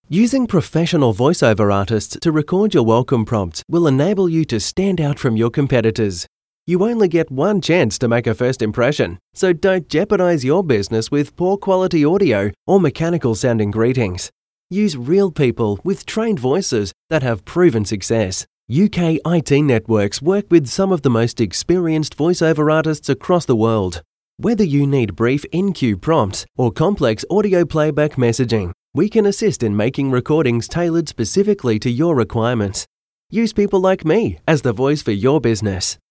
Using professional voiceover artists to record your welcome prompts will enable you to stand out from your competitors. You only get one chance to make a first impression, so don't jeopardize your business with poor quality audio or mechanical sounding greetings. Use real people with trained voices that have proven success. UK IT Networks work with some of the most experienced voiceover artists across the world. Whether you need brief in-queue prompts or complex audio playback messaging, we can assist in making recordings tailored specifically to your requirements. Use people like me as the voice for your business.